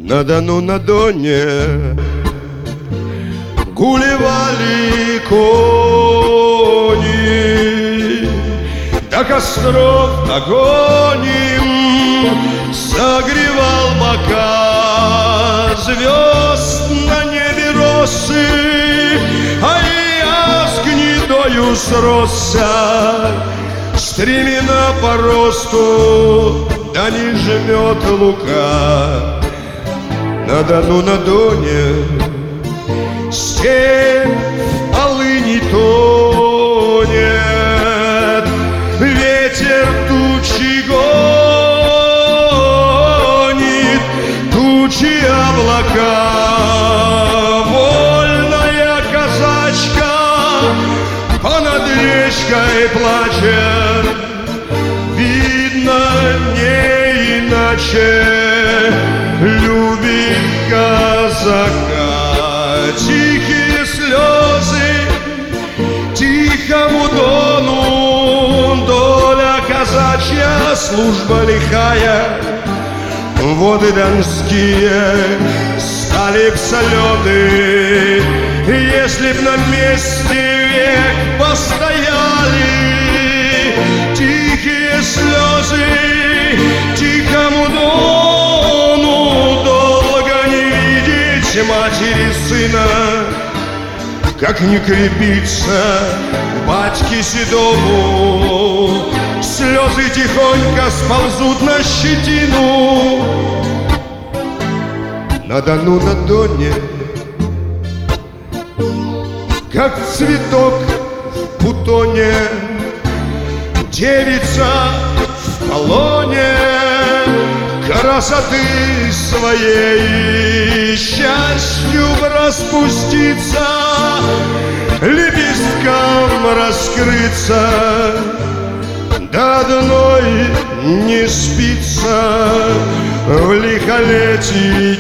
На Дону, на Доне гулевали кони, до костров огонь согревал бока, звезд на небе росы, а я с гнедою сросся. Стремена по росту, да не жмет лука. На Дону, на Доне степь в полыни тонет, ветер тучи гонит, тучи облака. Вольная казачка понад речкой плачет, видно, не иначе любит казака. Тихие слезы тихому Дону, доля казачья, служба лихая. Воды донские стали б солены, если б на месте век постояли. Тихие слезы тихому Дону, долго не видеть матери сына. Как не крепиться батьке седому, слезы тихонько сползут на щетину. На Дону, на Доне, как цветок в бутоне, девица в полоне красоты своей, счастью распуститься, лепесткам раскрыться, до одной не спится в лихолетии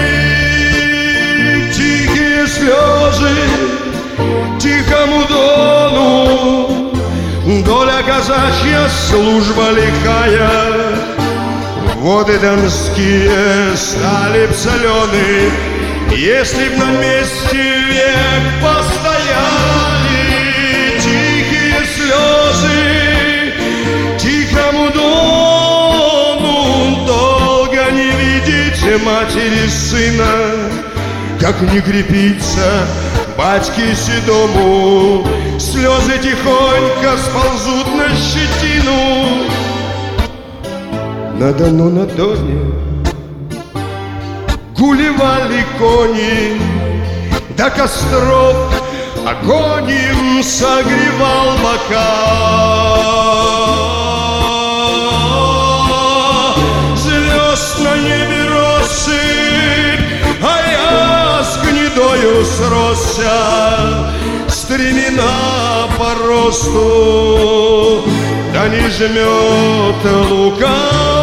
дней. Тихие слезы тихому Дону, доля казачья, служба лихая. Воды донские стали б солены, если б на месте век постояли. Тихие слезы тихому Дону, долго не видеть матери сына. Как не крепиться батьке седому, слезы тихонько сползут на щетину. На Дону, на Доне гулевали кони, до костров огонь им согревал бока. Звезд на небе россыпь, а я с гнедою сросся. Стремена по росту, да не жмет лука.